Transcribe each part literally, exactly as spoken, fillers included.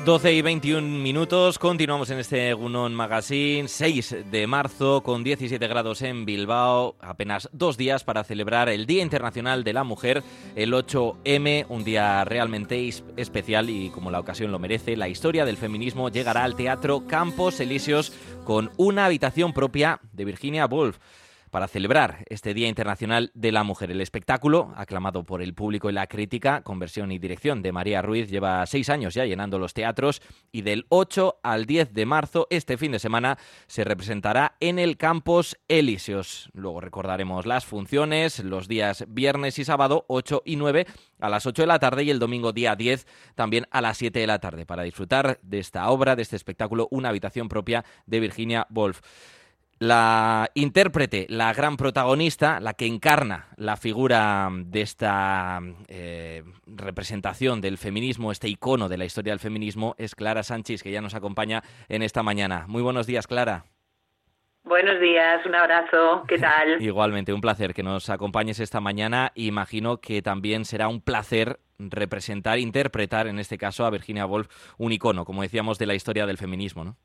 doce y veintiún minutos, continuamos en este Egunon Magazine, seis de marzo, con diecisiete grados en Bilbao, apenas dos días para celebrar el Día Internacional de la Mujer, el ocho eme, un día realmente especial y, como la ocasión lo merece, la historia del feminismo llegará al Teatro Campos Elíseos con una habitación propia de Virginia Woolf. Para celebrar este Día Internacional de la Mujer. El espectáculo, aclamado por el público y la crítica, con versión y dirección de María Ruiz, lleva seis años ya llenando los teatros y del ocho al diez de marzo, este fin de semana, se representará en el Campos Elíseos. Luego recordaremos las funciones, los días viernes y sábado, ocho y nueve, a las ocho de la tarde y el domingo día diez, también a las siete de la tarde, para disfrutar de esta obra, de este espectáculo, una habitación propia de Virginia Woolf. La intérprete, la gran protagonista, la que encarna la figura de esta eh, representación del feminismo, este icono de la historia del feminismo, es Clara Sanchis, que ya nos acompaña en esta mañana. Muy buenos días, Clara. Buenos días, un abrazo, ¿qué tal? Igualmente, un placer que nos acompañes esta mañana. Imagino que también será un placer representar, interpretar, en este caso, a Virginia Woolf, un icono, como decíamos, de la historia del feminismo, ¿no?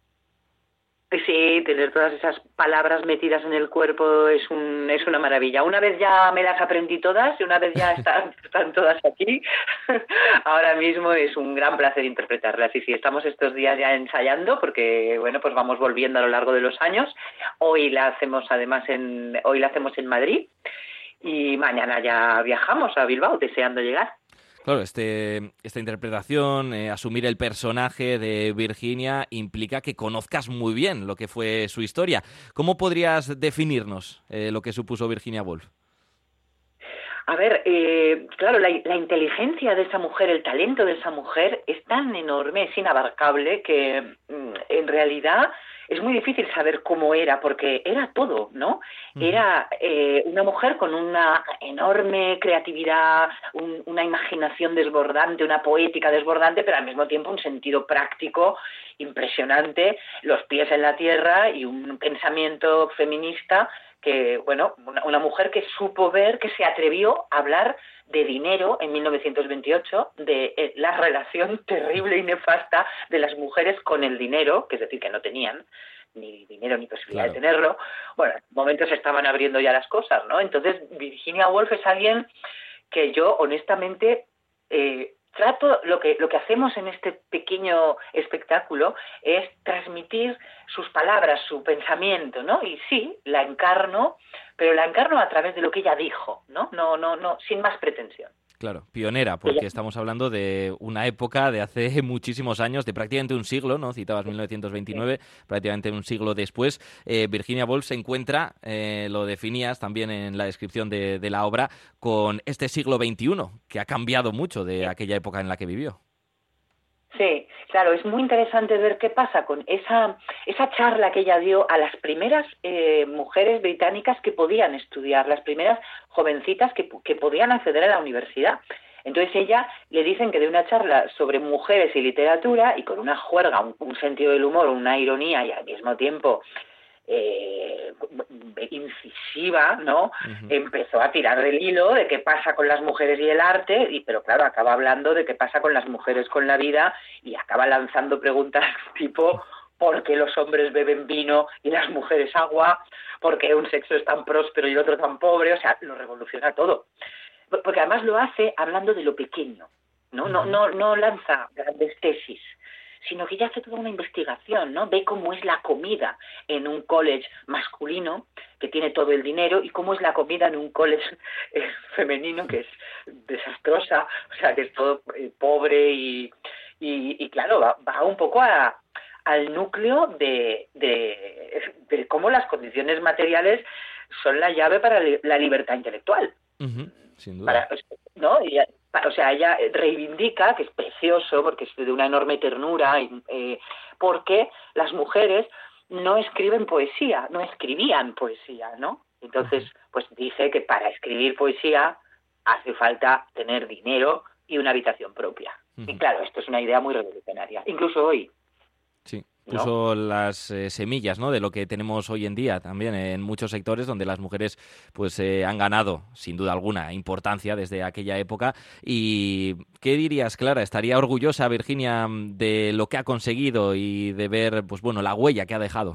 Sí, tener todas esas palabras metidas en el cuerpo es un es una maravilla. Una vez ya me las aprendí todas y una vez ya están, están todas aquí, ahora mismo es un gran placer interpretarlas. Y sí, estamos estos días ya ensayando porque, bueno, pues vamos volviendo a lo largo de los años. Hoy la hacemos además en hoy la hacemos en Madrid y mañana ya viajamos a Bilbao, deseando llegar. Claro, este, esta interpretación, eh, asumir el personaje de Virginia, implica que conozcas muy bien lo que fue su historia. ¿Cómo podrías definirnos eh, lo que supuso Virginia Woolf? A ver, eh, claro, la, la inteligencia de esa mujer, el talento de esa mujer es tan enorme, es inabarcable, que mm, en realidad es muy difícil saber cómo era, porque era todo, ¿no? Uh-huh. Era eh, una mujer con una enorme creatividad, un, una imaginación desbordante, una poética desbordante, pero al mismo tiempo un sentido práctico impresionante, los pies en la tierra y un pensamiento feminista que, bueno, una, una mujer que supo ver, que se atrevió a hablar de dinero en mil novecientos veintiocho, de eh, la relación terrible y nefasta de las mujeres con el dinero, que es decir, que no tenían ni dinero ni posibilidad claro. de tenerlo. Bueno, en momentos se estaban abriendo ya las cosas, ¿no? Entonces, Virginia Woolf es alguien que yo, honestamente, eh, trato, lo que, lo que hacemos en este pequeño espectáculo es transmitir sus palabras, su pensamiento, ¿no? Y sí, la encarno, pero la encarno a través de lo que ella dijo, ¿no? No, no, no, sin más pretensión. Claro, pionera, porque estamos hablando de una época de hace muchísimos años, de prácticamente un siglo, ¿no? Citabas mil novecientos veintinueve, sí. Prácticamente un siglo después. Eh, Virginia Woolf se encuentra, eh, lo definías también en la descripción de, de la obra, con este siglo veintiuno, que ha cambiado mucho de aquella época en la que vivió. Sí, claro, es muy interesante ver qué pasa con esa esa charla que ella dio a las primeras eh, mujeres británicas que podían estudiar, las primeras jovencitas que, que podían acceder a la universidad. Entonces ella le dicen que de una charla sobre mujeres y literatura, y con una juerga, un, un sentido del humor, una ironía y al mismo tiempo Eh, incisiva, ¿no? Uh-huh. Empezó a tirar del hilo de qué pasa con las mujeres y el arte, y pero claro, acaba hablando de qué pasa con las mujeres con la vida y acaba lanzando preguntas tipo ¿por qué los hombres beben vino y las mujeres agua? ¿Por qué un sexo es tan próspero y el otro tan pobre? O sea, lo revoluciona todo. Porque además lo hace hablando de lo pequeño, ¿no? Uh-huh. No, no, no lanza grandes tesis, sino que ella hace toda una investigación, ¿no? Ve cómo es la comida en un college masculino, que tiene todo el dinero, y cómo es la comida en un college eh, femenino, que es desastrosa, o sea, que es todo eh, pobre y, y, y claro, va, va un poco a, al núcleo de, de, de cómo las condiciones materiales son la llave para la libertad intelectual. Uh-huh, sin duda. Para, ¿no? Y, o sea, ella reivindica, que es precioso, porque es de una enorme ternura, eh, porque las mujeres no escriben poesía, no escribían poesía, ¿no? Entonces, pues dice que para escribir poesía hace falta tener dinero y una habitación propia. Uh-huh. Y claro, esto es una idea muy revolucionaria, incluso hoy. Sí. puso las eh, semillas, ¿no?, de lo que tenemos hoy en día también en muchos sectores donde las mujeres pues eh, han ganado, sin duda alguna, importancia desde aquella época. ¿Y qué dirías, Clara? ¿Estaría orgullosa Virginia de lo que ha conseguido y de ver, pues bueno, la huella que ha dejado?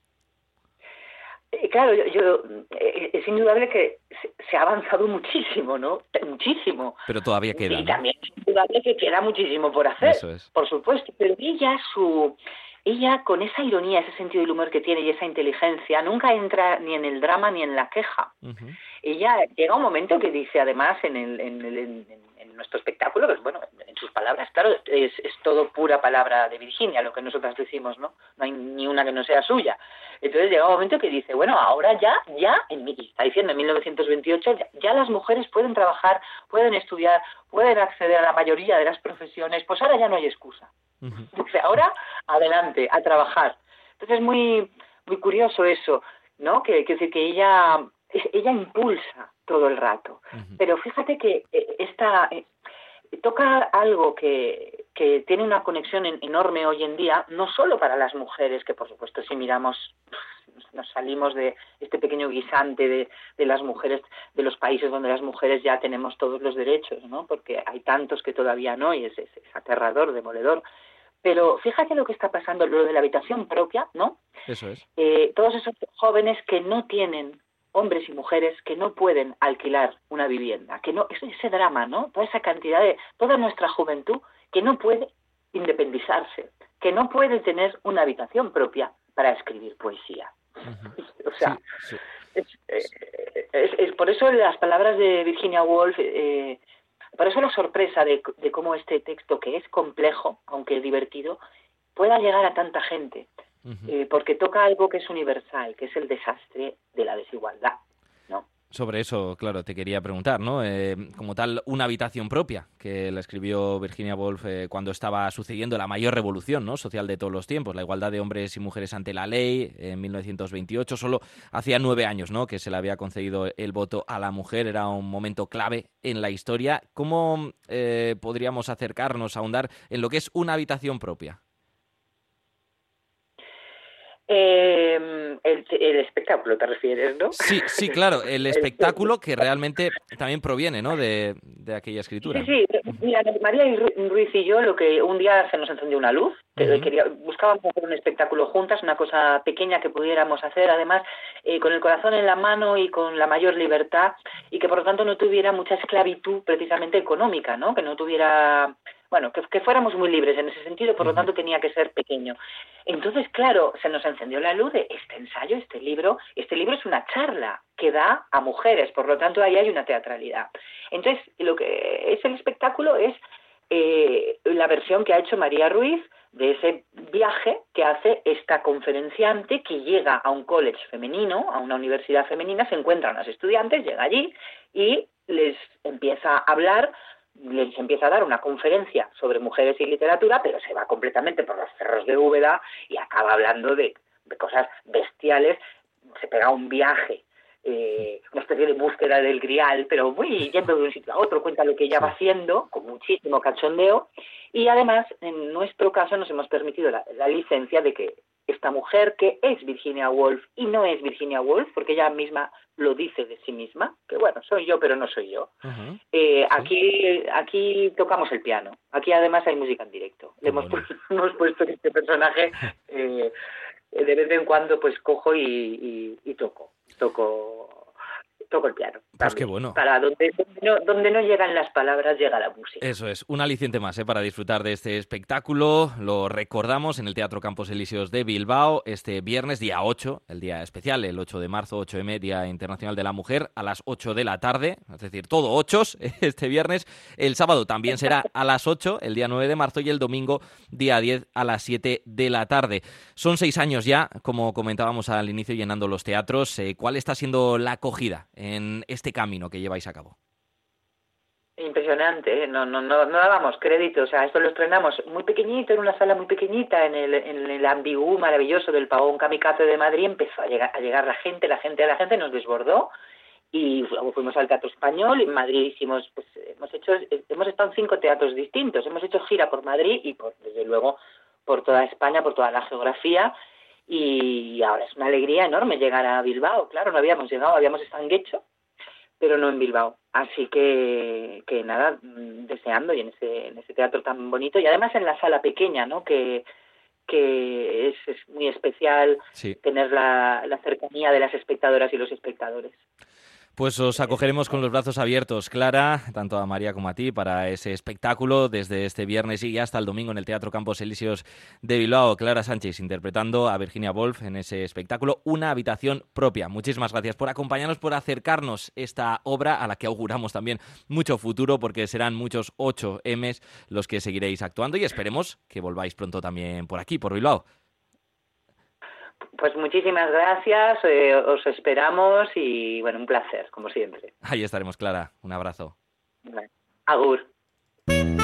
Eh, Claro, yo, yo, eh, es indudable que se, se ha avanzado muchísimo, ¿no? Muchísimo. Pero todavía queda, Y ¿no? también es indudable que queda muchísimo por hacer, Eso es. por supuesto. Pero ella, su, ella con esa ironía, ese sentido del humor que tiene y esa inteligencia, nunca entra ni en el drama ni en la queja. Uh-huh. Ella llega un momento que dice, además, en, el, en, el, en, en nuestro espectáculo, pues bueno, en sus palabras, claro, es, es todo pura palabra de Virginia, lo que nosotras decimos, ¿no? No hay ni una que no sea suya. Entonces llega un momento que dice, bueno, ahora ya, ya, en, está diciendo en mil novecientos veintiocho, ya, ya las mujeres pueden trabajar, pueden estudiar, pueden acceder a la mayoría de las profesiones, pues ahora ya no hay excusa. Uh-huh. Dice, ahora, adelante, a trabajar. Entonces es muy, muy curioso eso, ¿no? Que, que, que ella... ella impulsa todo el rato, uh-huh. Pero fíjate que esta eh, toca algo que, que tiene una conexión en, enorme hoy en día, no solo para las mujeres, que por supuesto si miramos, nos salimos de este pequeño guisante de, de las mujeres, de los países donde las mujeres ya tenemos todos los derechos, ¿no? Porque hay tantos que todavía no, y es, es, es aterrador, demoledor. Pero fíjate lo que está pasando, lo de la habitación propia, ¿no? Eso es. Eh, todos esos jóvenes que no tienen, hombres y mujeres que no pueden alquilar una vivienda, que no, ese, ese drama, ¿no? Toda esa cantidad de, toda nuestra juventud que no puede independizarse, que no puede tener una habitación propia para escribir poesía. Uh-huh. O sea, sí, sí. Es, eh, es, es, por eso las palabras de Virginia Woolf, eh, por eso la sorpresa de, de cómo este texto, que es complejo, aunque divertido, pueda llegar a tanta gente. Uh-huh. Eh, porque toca algo que es universal, que es el desastre de la desigualdad, ¿no? Sobre eso, claro, te quería preguntar, ¿no? Eh, como tal, una habitación propia, que la escribió Virginia Woolf eh, cuando estaba sucediendo la mayor revolución, ¿no?, social de todos los tiempos, la igualdad de hombres y mujeres ante la ley, en mil novecientos veintiocho, solo hacía nueve años, ¿no?, que se le había concedido el voto a la mujer, era un momento clave en la historia. ¿Cómo eh, podríamos acercarnos, a ahondar en lo que es una habitación propia? Eh, el, el espectáculo, ¿te refieres, no? Sí, sí, claro, el espectáculo que realmente también proviene, ¿no?, de, de aquella escritura. Sí, sí, mira, María Ruiz y yo, lo que un día se nos encendió una luz, uh-huh. quería, buscábamos hacer un espectáculo juntas, una cosa pequeña que pudiéramos hacer, además, eh, con el corazón en la mano y con la mayor libertad, y que por lo tanto no tuviera mucha esclavitud precisamente económica, ¿no?, que no tuviera... Bueno, que, que fuéramos muy libres en ese sentido, por lo tanto tenía que ser pequeño. Entonces, claro, se nos encendió la luz de este ensayo, este libro. Este libro es una charla que da a mujeres, por lo tanto ahí hay una teatralidad. Entonces, lo que es el espectáculo es eh, la versión que ha hecho María Ruiz de ese viaje que hace esta conferenciante que llega a un college femenino, a una universidad femenina, se encuentra a unas estudiantes, llega allí y les empieza a hablar, les empieza a dar una conferencia sobre mujeres y literatura, pero se va completamente por los cerros de Úbeda y acaba hablando de, de cosas bestiales, se pega un viaje, eh, una especie de búsqueda del grial, pero muy yendo de un sitio a otro, cuenta lo que ella va haciendo, con muchísimo cachondeo, y además, en nuestro caso, nos hemos permitido la, la licencia de que esta mujer, que es Virginia Woolf y no es Virginia Woolf, porque ella misma lo dice de sí misma, que bueno, soy yo, pero no soy yo. Uh-huh. Eh, sí. Aquí aquí tocamos el piano. Aquí además hay música en directo. Le hemos, puesto, hemos puesto en este personaje, eh, de vez en cuando pues cojo y, y, y toco. Toco toco el piano. Pues qué bueno. Para donde, donde, no, donde no llegan las palabras, llega la música. Eso es, un aliciente más, ¿eh?, para disfrutar de este espectáculo. Lo recordamos en el Teatro Campos Elíseos de Bilbao este viernes, día ocho, el día especial, el ocho de marzo, ocho eme, Día Internacional de la Mujer, a las ocho de la tarde, es decir, todo ochos este viernes. El sábado también será a las ocho, el día nueve de marzo, y el domingo, día diez, a las siete de la tarde. Son seis años ya, como comentábamos al inicio, llenando los teatros. Eh, ¿Cuál está siendo la acogida en este camino que lleváis a cabo? Impresionante, ¿eh? no, no, no, no dábamos crédito, o sea, esto lo estrenamos muy pequeñito, en una sala muy pequeñita, en el, en el ambigú maravilloso del Pavón Kamikaze de Madrid. Empezó a llegar, a llegar la gente, la gente, la gente nos desbordó, y luego fuimos al Teatro Español. En Madrid hicimos, pues hemos hecho, hemos estado en cinco teatros distintos, hemos hecho gira por Madrid y por, desde luego, por toda España, por toda la geografía, y ahora es una alegría enorme llegar a Bilbao. Claro, no habíamos llegado, habíamos estado en Guecho, pero no en Bilbao. Así que, que nada, deseando, y en ese, en ese teatro tan bonito, y además en la sala pequeña, ¿no?, que, que es, es muy especial, sí, tener la, la cercanía de las espectadoras y los espectadores. Pues os acogeremos con los brazos abiertos, Clara, tanto a María como a ti, para ese espectáculo desde este viernes y hasta el domingo en el Teatro Campos Elíseos de Bilbao. Clara Sánchez interpretando a Virginia Woolf en ese espectáculo, Una habitación propia. Muchísimas gracias por acompañarnos, por acercarnos esta obra a la que auguramos también mucho futuro, porque serán muchos ocho Emes los que seguiréis actuando, y esperemos que volváis pronto también por aquí, por Bilbao. Pues muchísimas gracias, eh, os esperamos y bueno, un placer, como siempre. Ahí estaremos, Clara. Un abrazo. Agur.